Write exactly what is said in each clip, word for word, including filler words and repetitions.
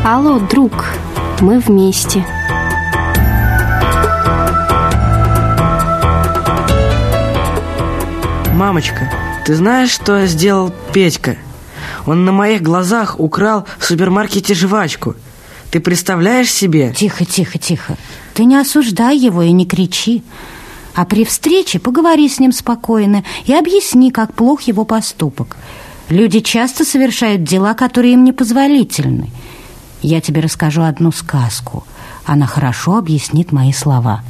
Алло, друг, мы вместе. Мамочка, ты знаешь, что сделал Петька? Он на моих глазах украл в супермаркете жвачку. Ты представляешь себе? Тихо, тихо, тихо. Ты не осуждай его и не кричи. А при встрече поговори с ним спокойно и объясни, как плох его поступок. Люди часто совершают дела, которые им непозволительны. Я тебе расскажу одну сказку. Она хорошо объяснит мои слова.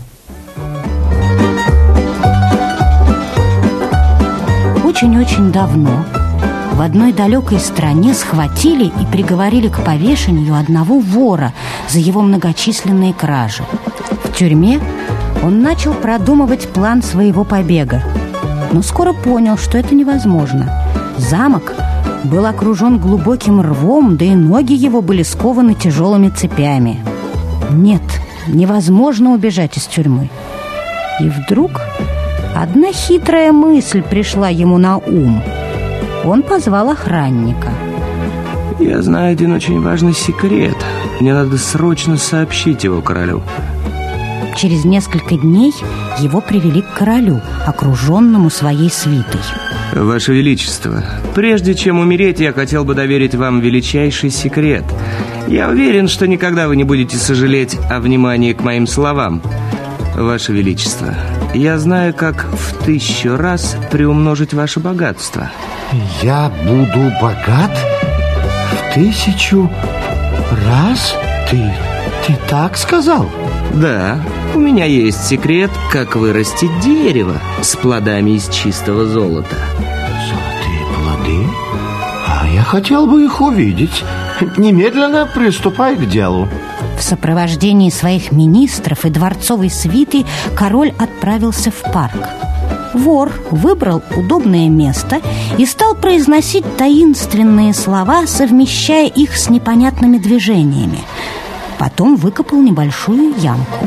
Очень-очень давно в одной далекой стране схватили и приговорили к повешению одного вора за его многочисленные кражи. В тюрьме он начал продумывать план своего побега, но скоро понял, что это невозможно. Замок был окружен глубоким рвом, да и ноги его были скованы тяжелыми цепями. Нет, невозможно убежать из тюрьмы. И вдруг одна хитрая мысль пришла ему на ум. Он позвал охранника. Я знаю один очень важный секрет. Мне надо срочно сообщить его королю. Через несколько дней его привели к королю, окруженному своей свитой. Ваше Величество, прежде чем умереть, я хотел бы доверить вам величайший секрет. Я уверен, что никогда вы не будете сожалеть о внимании к моим словам. Ваше Величество, я знаю, как в тысячу раз приумножить ваше богатство. Я буду богат в тысячу раз? Ты, ты так сказал? Да, у меня есть секрет, как вырастить дерево с плодами из чистого золота. Золотые плоды? А я хотел бы их увидеть. Немедленно приступай к делу. В сопровождении своих министров и дворцовой свиты король отправился в парк. Вор выбрал удобное место и стал произносить таинственные слова, совмещая их с непонятными движениями. Потом выкопал небольшую ямку.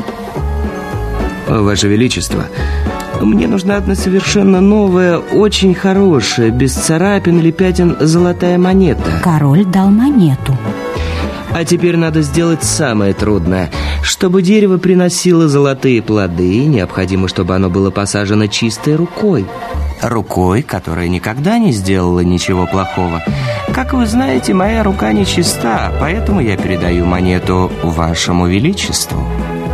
Ваше Величество, мне нужна одна совершенно новая, очень хорошая, без царапин или пятен золотая монета. Король дал монету. А теперь надо сделать самое трудное. Чтобы дерево приносило золотые плоды, необходимо, чтобы оно было посажено чистой рукой. Рукой, которая никогда не сделала ничего плохого. Как вы знаете, моя рука нечиста, поэтому я передаю монету вашему величеству.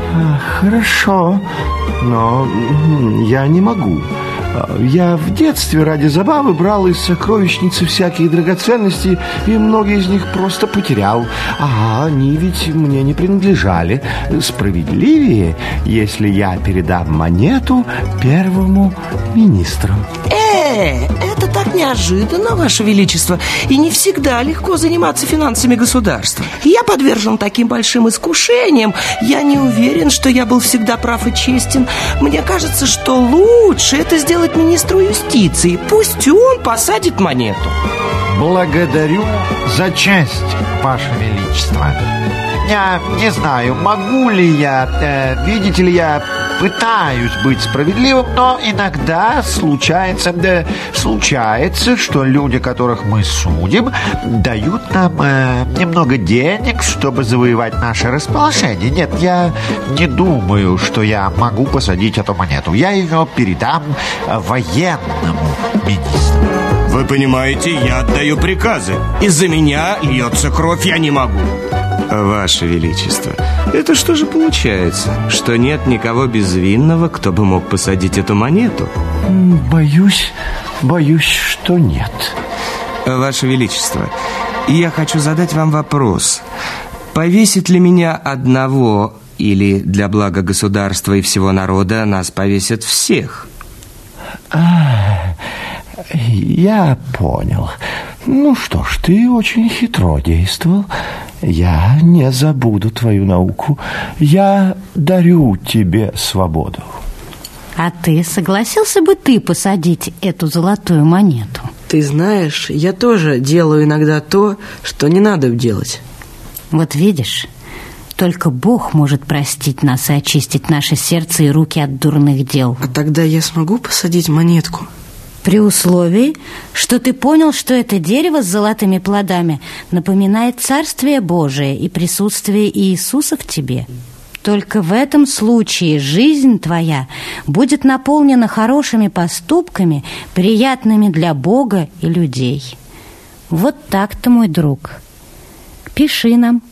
Хорошо, но я не могу. Я в детстве ради забавы брал из сокровищницы всякие драгоценности, и многие из них просто потерял. А они ведь мне не принадлежали. Справедливее, если я передам монету первому министру. Э, это так неожиданно, Ваше Величество. И не всегда легко заниматься финансами государства. Я подвержен таким большим искушениям. Я не уверен, что я был всегда прав и честен. Мне кажется, что лучше это сделать министру юстиции. Пусть он посадит монету. Благодарю за честь, Ваше Величество. Я не знаю, могу ли я, э, видите ли, я пытаюсь быть справедливым, но иногда случается, да, случается, что люди, которых мы судим, дают нам э, немного денег, чтобы завоевать наше расположение. Нет, я не думаю, что я могу посадить эту монету. Я ее передам военному министру. Вы понимаете, я отдаю приказы. Из-за меня льется кровь, я не могу. Ваше Величество, это что же получается? Что нет никого безвинного, кто бы мог посадить эту монету? Боюсь, боюсь, что нет. Ваше Величество, я хочу задать вам вопрос. Повесит ли меня одного, или для блага государства и всего народа нас повесят всех? А, я понял. Ну что ж, ты очень хитро действовал. Я не забуду твою науку. Я дарю тебе свободу. А ты согласился бы ты посадить эту золотую монету? Ты знаешь, я тоже делаю иногда то, что не надо делать. Вот видишь, только Бог может простить нас и очистить наше сердце и руки от дурных дел. А тогда я смогу посадить монетку? При условии, что ты понял, что это дерево с золотыми плодами напоминает Царствие Божие и присутствие Иисуса в тебе. Только в этом случае жизнь твоя будет наполнена хорошими поступками, приятными для Бога и людей. Вот так-то, мой друг. Пиши нам.